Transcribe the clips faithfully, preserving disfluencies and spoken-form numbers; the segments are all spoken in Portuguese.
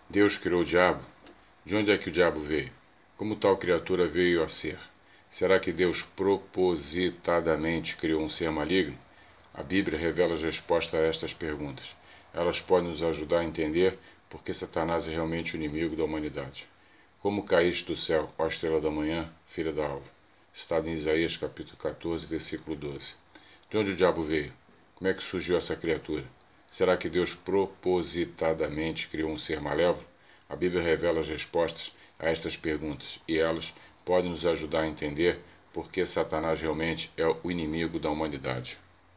Deus criou o diabo? De onde é que o diabo veio? Como tal criatura veio a ser? Será que Deus propositadamente criou um ser maligno? A Bíblia revela as respostas a estas perguntas. Elas podem nos ajudar a entender por que Satanás é realmente o inimigo da humanidade. Como caíste do céu, ó estrela da manhã, filha da alva? Citado em Isaías capítulo quatorze, versículo doze. De onde o diabo veio? Como é que surgiu essa criatura? Será que Deus propositadamente criou um ser malévolo? A Bíblia revela as respostas a estas perguntas e elas podem nos ajudar a entender por que Satanás realmente é o inimigo da humanidade.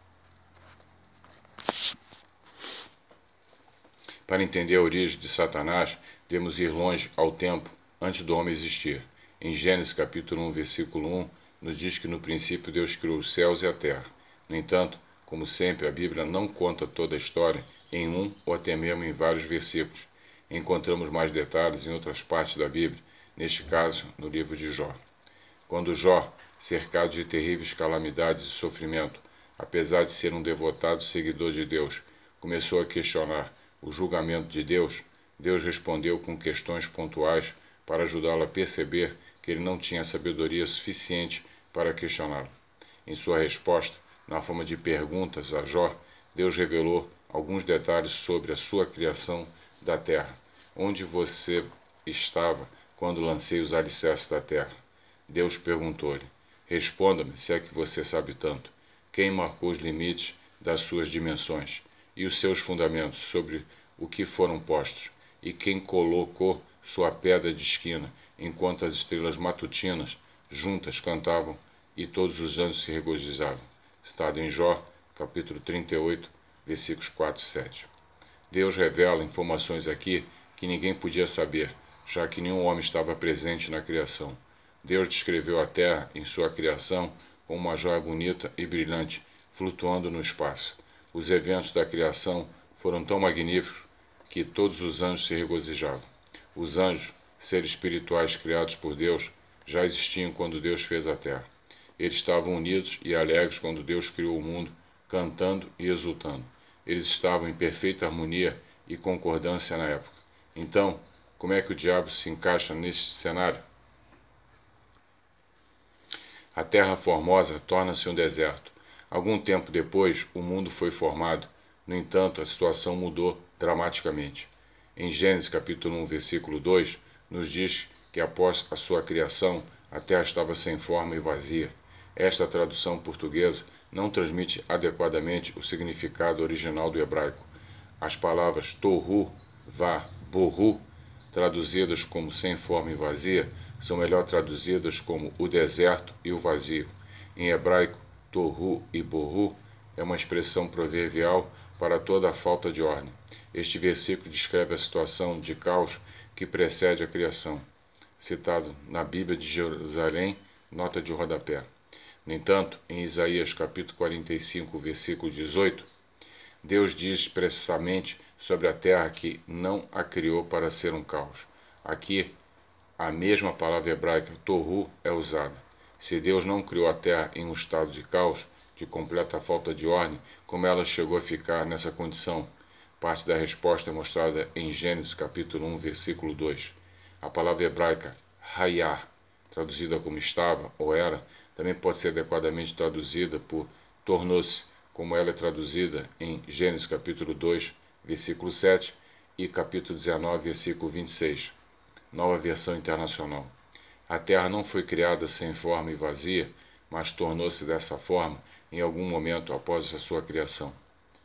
Para entender a origem de Satanás, devemos ir longe ao tempo antes do homem existir. Em Gênesis capítulo um, versículo um, nos diz que no princípio Deus criou os céus e a terra. No entanto, como sempre, a Bíblia não conta toda a história em um ou até mesmo em vários versículos. Encontramos mais detalhes em outras partes da Bíblia, neste caso, no livro de Jó. Quando Jó, cercado de terríveis calamidades e sofrimento, apesar de ser um devotado seguidor de Deus, começou a questionar o julgamento de Deus, Deus respondeu com questões pontuais para ajudá-lo a perceber que ele não tinha sabedoria suficiente para questioná-lo. Em sua resposta, na forma de perguntas a Jó, Deus revelou alguns detalhes sobre a sua criação da terra. Onde você estava quando lancei os alicerces da terra? Deus perguntou-lhe: responda-me, se é que você sabe tanto. Quem marcou os limites das suas dimensões e os seus fundamentos sobre o que foram postos? E quem colocou sua pedra de esquina enquanto as estrelas matutinas juntas cantavam e todos os anjos se regozijavam? Citado em Jó, capítulo trinta e oito, versículos quatro e sete. Deus revela informações aqui que ninguém podia saber, já que nenhum homem estava presente na criação. Deus descreveu a terra em sua criação como uma joia bonita e brilhante, flutuando no espaço. Os eventos da criação foram tão magníficos que todos os anjos se regozijavam. Os anjos, seres espirituais criados por Deus, já existiam quando Deus fez a terra. Eles estavam unidos e alegres quando Deus criou o mundo, cantando e exultando. Eles estavam em perfeita harmonia e concordância na época. Então, como é que o diabo se encaixa neste cenário? A terra formosa torna-se um deserto. Algum tempo depois, o mundo foi formado. No entanto, a situação mudou dramaticamente. Em Gênesis capítulo um, versículo dois, nos diz que após a sua criação, a terra estava sem forma e vazia. Esta tradução portuguesa não transmite adequadamente o significado original do hebraico. As palavras tohu, va, bohu, traduzidas como sem forma e vazia, são melhor traduzidas como o deserto e o vazio. Em hebraico, tohu e bohu é uma expressão proverbial para toda a falta de ordem. Este versículo descreve a situação de caos que precede a criação, citado na Bíblia de Jerusalém, nota de rodapé. No entanto, em Isaías capítulo quarenta e cinco, versículo dezoito, Deus diz expressamente sobre a terra que não a criou para ser um caos. Aqui, a mesma palavra hebraica tohu é usada. Se Deus não criou a terra em um estado de caos, de completa falta de ordem, como ela chegou a ficar nessa condição? Parte da resposta é mostrada em Gênesis capítulo um, versículo dois. A palavra hebraica hayah, traduzida como estava ou era, também pode ser adequadamente traduzida por tornou-se, como ela é traduzida em Gênesis capítulo dois, versículo sete e capítulo dezenove, versículo vinte e seis. Nova Versão Internacional. A terra não foi criada sem forma e vazia, mas tornou-se dessa forma em algum momento após a sua criação.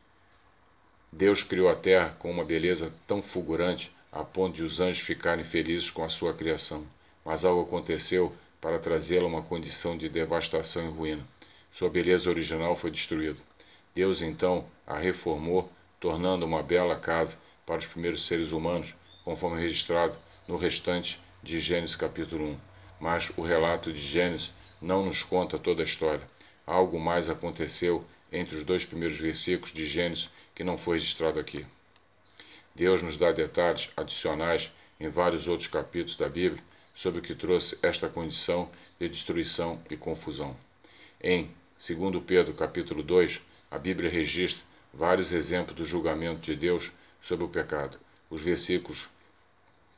Deus criou a terra com uma beleza tão fulgurante a ponto de os anjos ficarem felizes com a sua criação. Mas algo aconteceu para trazê-la a uma condição de devastação e ruína. Sua beleza original foi destruída. Deus então a reformou, tornando uma bela casa para os primeiros seres humanos, conforme registrado no restante de Gênesis capítulo um. Mas o relato de Gênesis não nos conta toda a história. Algo mais aconteceu entre os dois primeiros versículos de Gênesis que não foi registrado aqui. Deus nos dá detalhes adicionais em vários outros capítulos da Bíblia sobre o que trouxe esta condição de destruição e confusão. Em segundo Pedro capítulo dois, a Bíblia registra vários exemplos do julgamento de Deus sobre o pecado. Os versículos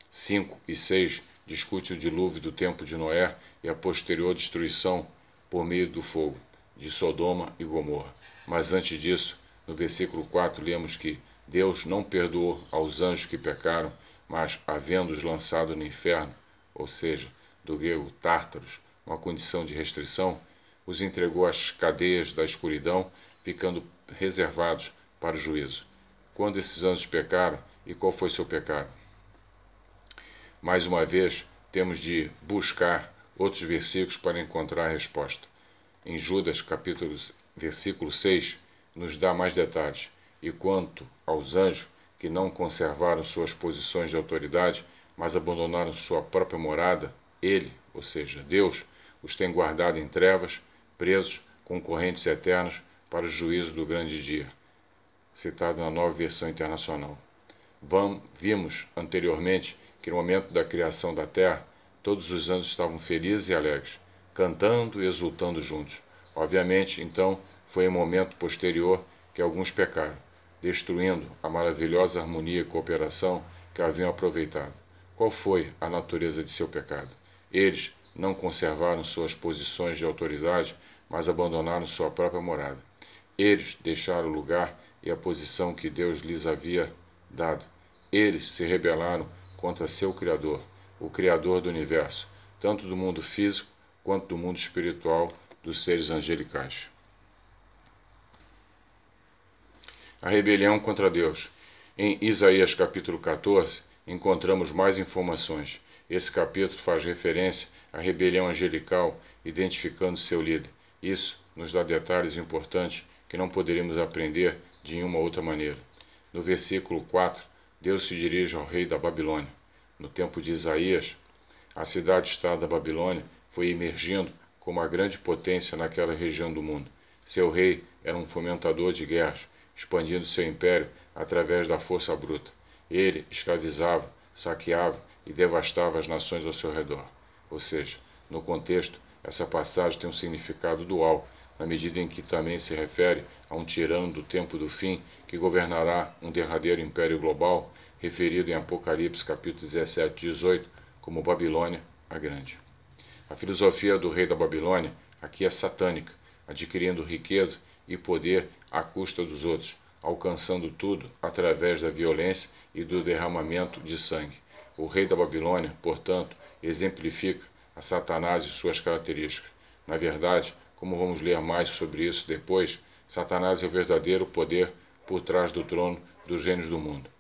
cinco e seis discute o dilúvio do tempo de Noé e a posterior destruição por meio do fogo de Sodoma e Gomorra. Mas antes disso, no versículo quatro, lemos que Deus não perdoou aos anjos que pecaram, mas, havendo-os lançado no inferno, ou seja, do grego tártaros, uma condição de restrição, os entregou às cadeias da escuridão, ficando reservados para o juízo. Quando esses anjos pecaram, e qual foi seu pecado? Mais uma vez, temos de buscar outros versículos para encontrar a resposta. Em Judas, capítulo, versículo seis, nos dá mais detalhes. E quanto aos anjos que não conservaram suas posições de autoridade, mas abandonaram sua própria morada, ele, ou seja, Deus, os tem guardado em trevas, presos, concorrentes eternos, para o juízo do grande dia. Citado na Nova Versão Internacional. Vamos, vimos anteriormente que no momento da criação da terra, todos os anjos estavam felizes e alegres, cantando e exultando juntos. Obviamente, então, foi em momento posterior que alguns pecaram, destruindo a maravilhosa harmonia e cooperação que haviam aproveitado. Qual foi a natureza de seu pecado? Eles não conservaram suas posições de autoridade, mas abandonaram sua própria morada. Eles deixaram o lugar e a posição que Deus lhes havia dado. Eles se rebelaram contra seu Criador, o Criador do universo, tanto do mundo físico quanto do mundo espiritual dos seres angelicais. A rebelião contra Deus. Em Isaías capítulo quatorze, encontramos mais informações. Esse capítulo faz referência à rebelião angelical, identificando seu líder. Isso nos dá detalhes importantes que não poderíamos aprender de nenhuma outra maneira. No versículo quatro, Deus se dirige ao rei da Babilônia. No tempo de Isaías, a cidade-estado da Babilônia foi emergindo como a grande potência naquela região do mundo. Seu rei era um fomentador de guerras, expandindo seu império através da força bruta. Ele escravizava, saqueava e devastava as nações ao seu redor. Ou seja, no contexto, essa passagem tem um significado dual, na medida em que também se refere a um tirano do tempo do fim que governará um derradeiro império global, referido em Apocalipse capítulo dezessete e dezoito como Babilônia a Grande. A filosofia do rei da Babilônia aqui é satânica, adquirindo riqueza e poder à custa dos outros, alcançando tudo através da violência e do derramamento de sangue. O rei da Babilônia, portanto, exemplifica a Satanás e suas características. Na verdade, como vamos ler mais sobre isso depois, Satanás é o verdadeiro poder por trás do trono dos reinos do mundo.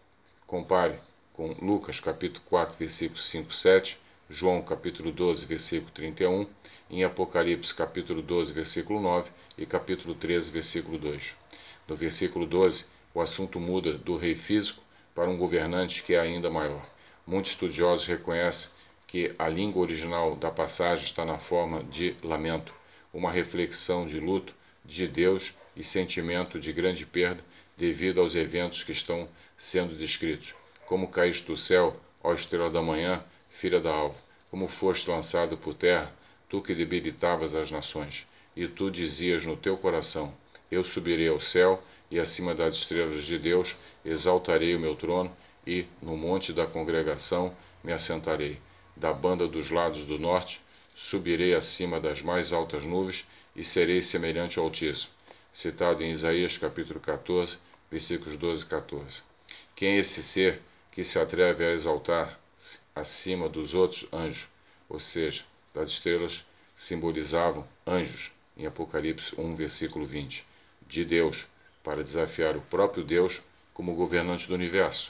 Compare com Lucas capítulo quatro, versículos cinco e sete, João capítulo doze, versículo trinta e um, em Apocalipse capítulo doze, versículo nove e capítulo treze, versículo dois. No versículo doze, o assunto muda do rei físico para um governante que é ainda maior. Muitos estudiosos reconhecem que a língua original da passagem está na forma de lamento, uma reflexão de luto de Deus e sentimento de grande perda devido aos eventos que estão sendo descritos. Como caíste do céu, ó estrela da manhã, filha da alva, como foste lançado por terra, tu que debilitavas as nações, e tu dizias no teu coração, eu subirei ao céu, e acima das estrelas de Deus exaltarei o meu trono, e no monte da congregação me assentarei. Da banda dos lados do norte, subirei acima das mais altas nuvens, e serei semelhante ao Altíssimo. Citado em Isaías capítulo quatorze, versículos doze e quatorze. Quem é esse ser que se atreve a exaltar-se acima dos outros anjos? Ou seja, das estrelas simbolizavam anjos, em Apocalipse um, versículo vinte, de Deus, para desafiar o próprio Deus como governante do universo.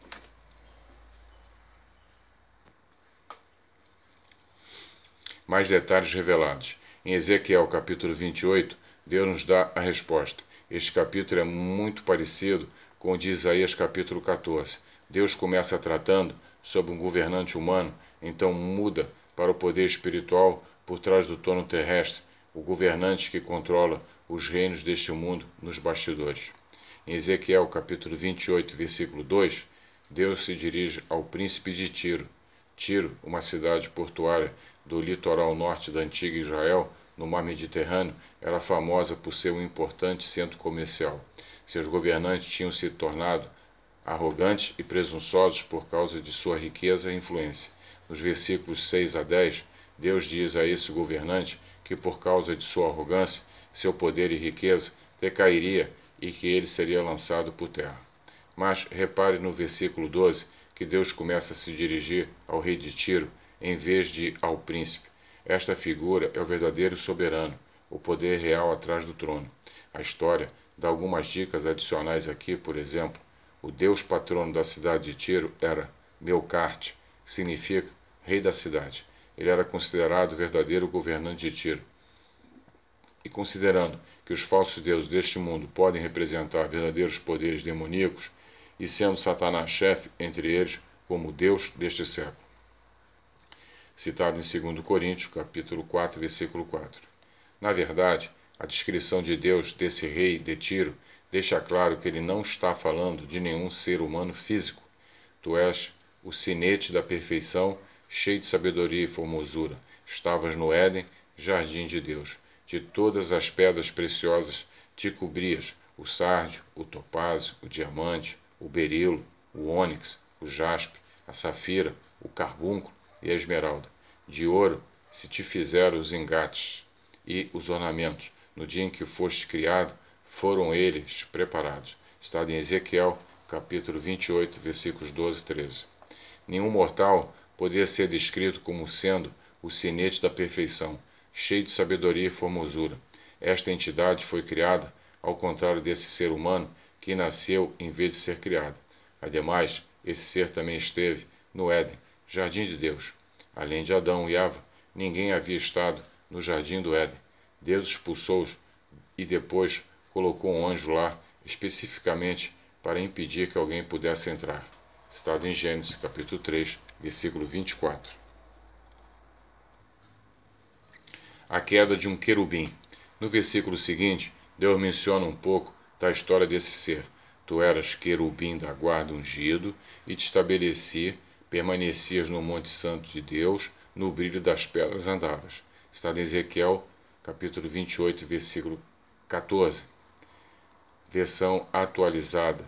Mais detalhes revelados. Em Ezequiel capítulo vinte e oito, Deus nos dá a resposta. Este capítulo é muito parecido com o de Isaías capítulo quatorze. Deus começa tratando sobre um governante humano, então muda para o poder espiritual por trás do trono terrestre, o governante que controla os reinos deste mundo nos bastidores. Em Ezequiel capítulo vinte e oito, versículo dois, Deus se dirige ao príncipe de Tiro. Tiro, uma cidade portuária do litoral norte da antiga Israel, no mar Mediterrâneo, era famosa por ser um importante centro comercial. Seus governantes tinham se tornado arrogantes e presunçosos por causa de sua riqueza e influência. Nos versículos seis a dez, Deus diz a esse governante que por causa de sua arrogância, seu poder e riqueza, decairia e que ele seria lançado por terra. Mas repare no versículo doze que Deus começa a se dirigir ao rei de Tiro em vez de ao príncipe. Esta figura é o verdadeiro soberano, o poder real atrás do trono. A história dá algumas dicas adicionais aqui, por exemplo, o deus patrono da cidade de Tiro era Melcarte, que significa rei da cidade. Ele era considerado o verdadeiro governante de Tiro. E considerando que os falsos deuses deste mundo podem representar verdadeiros poderes demoníacos, e sendo Satanás chefe entre eles como Deus deste século. Citado em segundo Coríntios, capítulo quatro, versículo quatro. Na verdade, a descrição de Deus desse rei de Tiro deixa claro que ele não está falando de nenhum ser humano físico. Tu és o sinete da perfeição, cheio de sabedoria e formosura. Estavas no Éden, jardim de Deus. De todas as pedras preciosas te cobrias, o sárdio, o topázio, o diamante, o berilo, o ônix, o jaspe, a safira, o carbúnculo e a esmeralda. De ouro se te fizeram os engates e os ornamentos. No dia em que foste criado, foram eles preparados. Está em Ezequiel, capítulo vinte e oito, versículos doze e treze. Nenhum mortal poderia ser descrito como sendo o sinete da perfeição, cheio de sabedoria e formosura. Esta entidade foi criada ao contrário desse ser humano que nasceu em vez de ser criado. Ademais, esse ser também esteve no Éden, jardim de Deus. Além de Adão e Eva, ninguém havia estado no jardim do Éden. Deus expulsou-os e depois colocou um anjo lá, especificamente para impedir que alguém pudesse entrar. Citado em Gênesis, capítulo três, versículo vinte e quatro. A queda de um querubim. No versículo seguinte, Deus menciona um pouco da história desse ser. Tu eras querubim da guarda ungido, e te estabeleci, permanecias no monte santo de Deus, no brilho das pedras andavas. Está em Ezequiel, capítulo vinte e oito, versículo quatorze. Versão atualizada.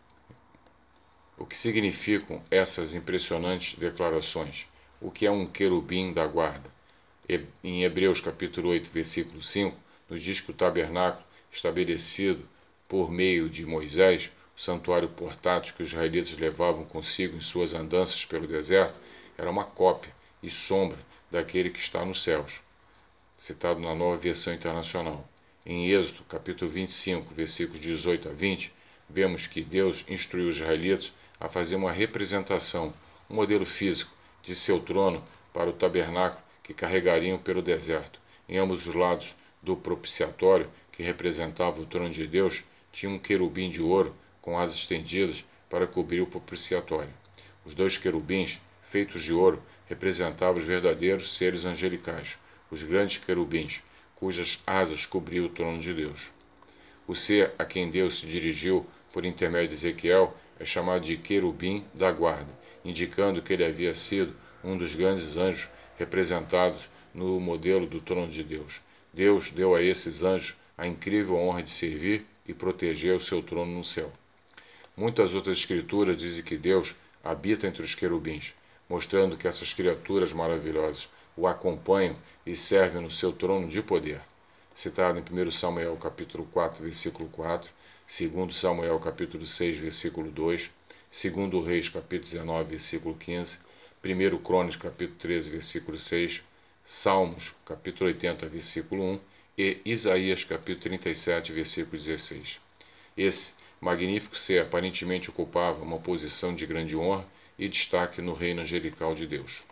O que significam essas impressionantes declarações? O que é um querubim da guarda? Em Hebreus, capítulo oito, versículo cinco, nos diz que o tabernáculo estabelecido por meio de Moisés, o santuário portátil que os israelitas levavam consigo em suas andanças pelo deserto, era uma cópia e sombra daquele que está nos céus, citado na Nova Versão Internacional. Em Êxodo, capítulo vinte e cinco, versículos dezoito a vinte, vemos que Deus instruiu os israelitas a fazer uma representação, um modelo físico de seu trono para o tabernáculo que carregariam pelo deserto. Em ambos os lados do propiciatório, que representava o trono de Deus, tinha um querubim de ouro com asas estendidas para cobrir o propiciatório. Os dois querubins, feitos de ouro, representavam os verdadeiros seres angelicais, os grandes querubins, cujas asas cobriam o trono de Deus. O ser a quem Deus se dirigiu por intermédio de Ezequiel é chamado de querubim da guarda, indicando que ele havia sido um dos grandes anjos representados no modelo do trono de Deus. Deus deu a esses anjos a incrível honra de servir e proteger o seu trono no céu. Muitas outras escrituras dizem que Deus habita entre os querubins, mostrando que essas criaturas maravilhosas o acompanham e servem no seu trono de poder. Citado em primeiro Samuel capítulo quatro, versículo quatro, segundo Samuel capítulo seis, versículo dois, segundo Reis capítulo dezenove, versículo quinze, primeiro Crônicas capítulo treze, versículo seis, Salmos capítulo oitenta, versículo um e Isaías capítulo trinta e sete, versículo dezesseis. Esse magnífico ser aparentemente ocupava uma posição de grande honra e destaque no reino angelical de Deus.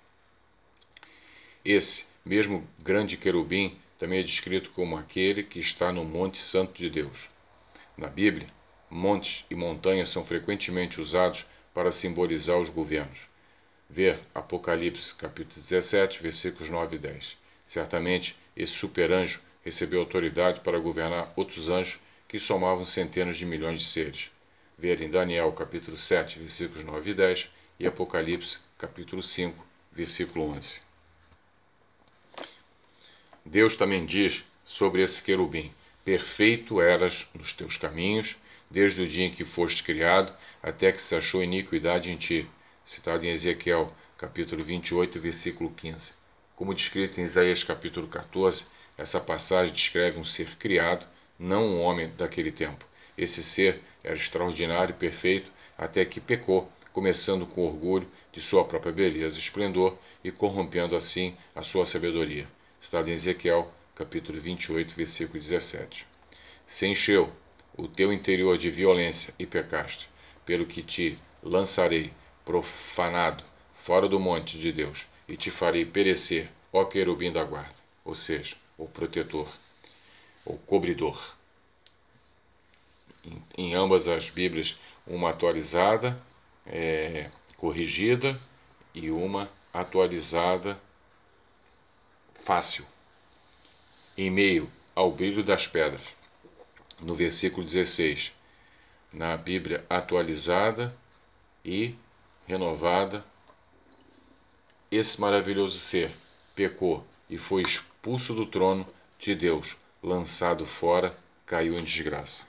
Esse mesmo grande querubim também é descrito como aquele que está no Monte Santo de Deus. Na Bíblia, montes e montanhas são frequentemente usados para simbolizar os governos. Ver Apocalipse, capítulo dezessete, versículos nove e dez. Certamente, esse superanjo recebeu autoridade para governar outros anjos que somavam centenas de milhões de seres. Ver em Daniel, capítulo sete, versículos nove e dez, e Apocalipse, capítulo cinco, versículo onze. Deus também diz sobre esse querubim: perfeito eras nos teus caminhos, desde o dia em que foste criado, até que se achou iniquidade em ti. Citado em Ezequiel, capítulo vinte e oito, versículo quinze. Como descrito em Isaías, capítulo quatorze, essa passagem descreve um ser criado, não um homem daquele tempo. Esse ser era extraordinário e perfeito, até que pecou, começando com orgulho de sua própria beleza e esplendor e corrompendo assim a sua sabedoria. Citado em Ezequiel, capítulo vinte e oito, versículo dezessete. Se encheu o teu interior de violência e pecaste, pelo que te lançarei profanado fora do monte de Deus e te farei perecer, ó querubim da guarda, ou seja, o protetor, ou cobridor. Em, em ambas as Bíblias, uma atualizada, é, corrigida, e uma atualizada fácil, em meio ao brilho das pedras. No versículo dezesseis, na Bíblia atualizada e renovada, esse maravilhoso ser pecou e foi expulso do trono de Deus, lançado fora, caiu em desgraça.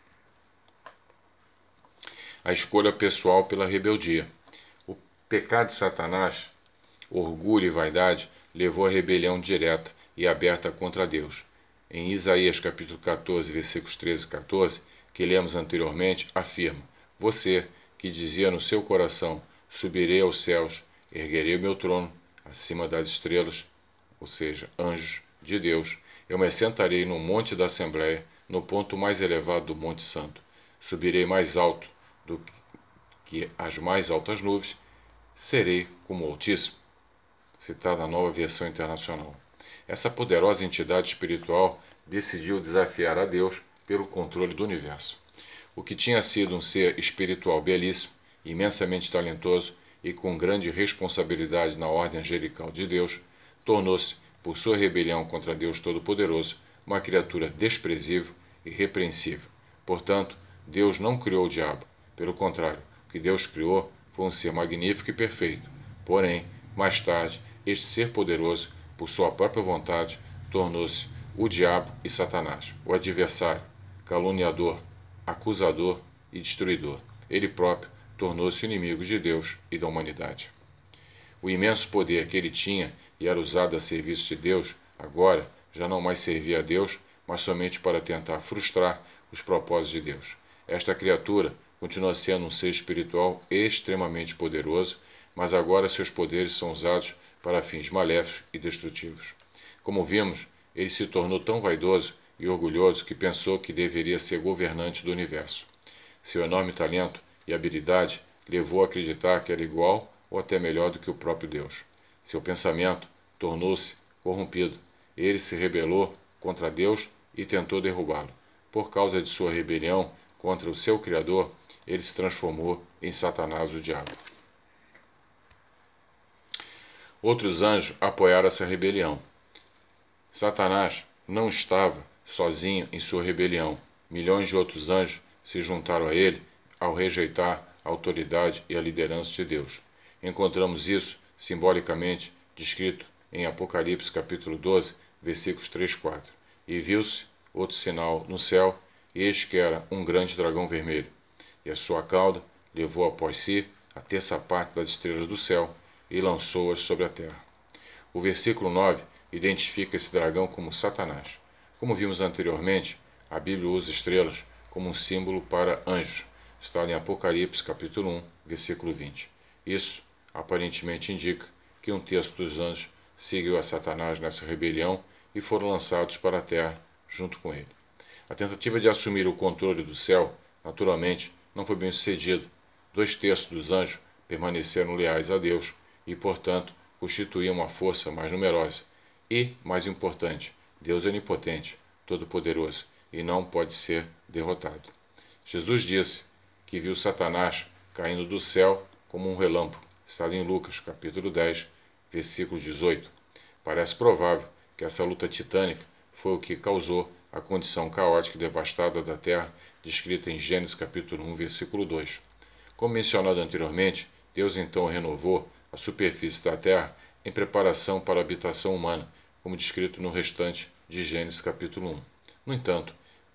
A escolha pessoal pela rebeldia. O pecado de Satanás, orgulho e vaidade, levou à rebelião direta e aberta contra Deus. Em Isaías capítulo quatorze, versículos treze e quatorze, que lemos anteriormente, afirma: Você, que dizia no seu coração, subirei aos céus, erguerei o meu trono acima das estrelas, ou seja, anjos de Deus, eu me assentarei no monte da Assembleia, no ponto mais elevado do Monte Santo. Subirei mais alto do que as mais altas nuvens, serei como o Altíssimo. Citado na Nova Versão Internacional. Essa poderosa entidade espiritual decidiu desafiar a Deus pelo controle do universo. O que tinha sido um ser espiritual belíssimo, imensamente talentoso e com grande responsabilidade na ordem angelical de Deus, tornou-se, por sua rebelião contra Deus Todo-Poderoso, uma criatura desprezível e repreensível. Portanto, Deus não criou o diabo. Pelo contrário, o que Deus criou foi um ser magnífico e perfeito. Porém, mais tarde, este ser poderoso, por sua própria vontade, tornou-se o diabo e Satanás, o adversário, caluniador, acusador e destruidor. Ele próprio tornou-se inimigo de Deus e da humanidade. O imenso poder que ele tinha e era usado a serviço de Deus, agora já não mais servia a Deus, mas somente para tentar frustrar os propósitos de Deus. Esta criatura continua sendo um ser espiritual extremamente poderoso, mas agora seus poderes são usados para fins maléficos e destrutivos. Como vimos, ele se tornou tão vaidoso e orgulhoso que pensou que deveria ser governante do universo. Seu enorme talento e habilidade levou a acreditar que era igual ou até melhor do que o próprio Deus. Seu pensamento tornou-se corrompido. Ele se rebelou contra Deus e tentou derrubá-lo. Por causa de sua rebelião contra o seu Criador, ele se transformou em Satanás, o diabo. Outros anjos apoiaram essa rebelião. Satanás não estava sozinho em sua rebelião. Milhões de outros anjos se juntaram a ele ao rejeitar a autoridade e a liderança de Deus. Encontramos isso simbolicamente descrito em Apocalipse capítulo doze, versículos três e quatro. E viu-se outro sinal no céu, e eis que era um grande dragão vermelho, e a sua cauda levou após si a terça parte das estrelas do céu e lançou-as sobre a terra. O versículo nove identifica esse dragão como Satanás. Como vimos anteriormente, a Bíblia usa estrelas como um símbolo para anjos. Está em Apocalipse capítulo um, versículo vinte. Isso aparentemente indica que um terço dos anjos seguiu a Satanás nessa rebelião e foram lançados para a terra junto com ele. A tentativa de assumir o controle do céu, naturalmente, não foi bem sucedida. Dois terços dos anjos permaneceram leais a Deus e, portanto, constituíam uma força mais numerosa. E, mais importante, Deus é onipotente, todo-poderoso, e não pode ser derrotado. Jesus disse que viu Satanás caindo do céu como um relâmpago, estado em Lucas, capítulo dez, versículo dezoito. Parece provável que essa luta titânica foi o que causou a condição caótica e devastada da terra, descrita em Gênesis capítulo um, versículo dois. Como mencionado anteriormente, Deus então renovou a superfície da terra em preparação para a habitação humana, como descrito no restante de Gênesis capítulo um. No entanto,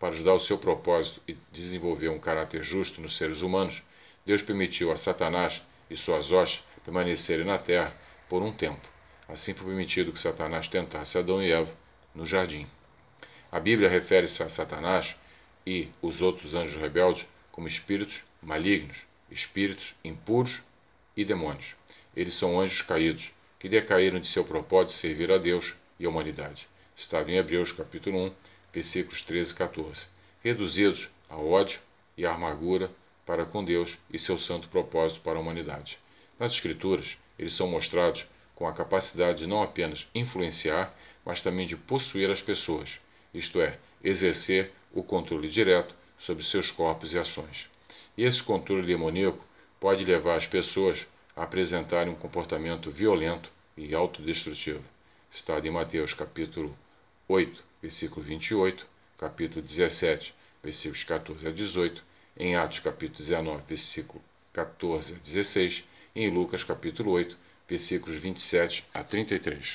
para ajudar o seu propósito e desenvolver um caráter justo nos seres humanos, Deus permitiu a Satanás e suas hostes permanecerem na terra por um tempo. Assim foi permitido que Satanás tentasse Adão e Eva no jardim. A Bíblia refere-se a Satanás e os outros anjos rebeldes como espíritos malignos, espíritos impuros e demônios. Eles são anjos caídos, que decaíram de seu propósito de servir a Deus e a humanidade. Está em Hebreus capítulo um, versículos treze e quatorze. Reduzidos a ódio e a amargura para com Deus e seu santo propósito para a humanidade. Nas Escrituras, eles são mostrados com a capacidade de não apenas influenciar, mas também de possuir as pessoas, isto é, exercer o controle direto sobre seus corpos e ações. E esse controle demoníaco pode levar as pessoas a apresentarem um comportamento violento e autodestrutivo. Está em Mateus capítulo oito, versículo vinte e oito, capítulo dezessete, versículos quatorze a dezoito, em Atos capítulo dezenove, versículo quatorze a dezesseis, e em Lucas capítulo oito, versículos vinte e sete a trinta e três.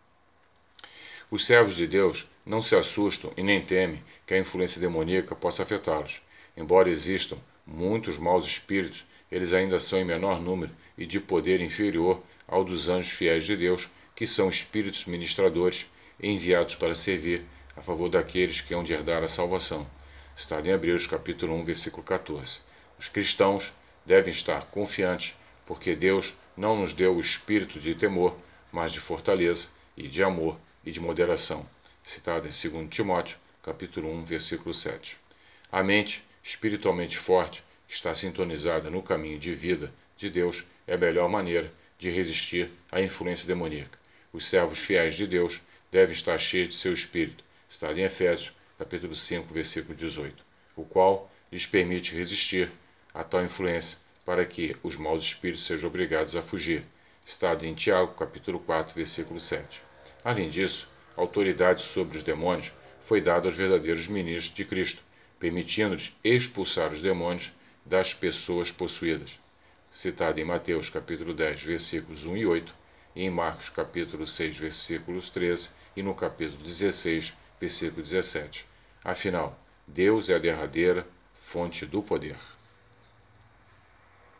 Os servos de Deus não se assustam e nem temem que a influência demoníaca possa afetá-los. Embora existam muitos maus espíritos, eles ainda são em menor número e de poder inferior ao dos anjos fiéis de Deus, que são espíritos ministradores enviados para servir a favor daqueles que hão de herdar a salvação. Está em Hebreus capítulo um, versículo quatorze. Os cristãos devem estar confiantes, porque Deus não nos deu o espírito de temor, mas de fortaleza e de amor e de moderação. Citado em segundo Timóteo capítulo um, versículo sete. A mente espiritualmente forte, que está sintonizada no caminho de vida de Deus, é a melhor maneira de resistir à influência demoníaca. Os servos fiéis de Deus devem estar cheios de seu espírito, está em Efésios, capítulo cinco, versículo dezoito, o qual lhes permite resistir a tal influência para que os maus espíritos sejam obrigados a fugir, está em Tiago, capítulo quatro, versículo sete. Além disso, a autoridade sobre os demônios foi dada aos verdadeiros ministros de Cristo, permitindo-lhes expulsar os demônios das pessoas possuídas, citado em Mateus capítulo dez, versículos um e oito, e em Marcos capítulo seis, versículos treze, e no capítulo dezesseis, versículo dezessete. Afinal, Deus é a derradeira fonte do poder.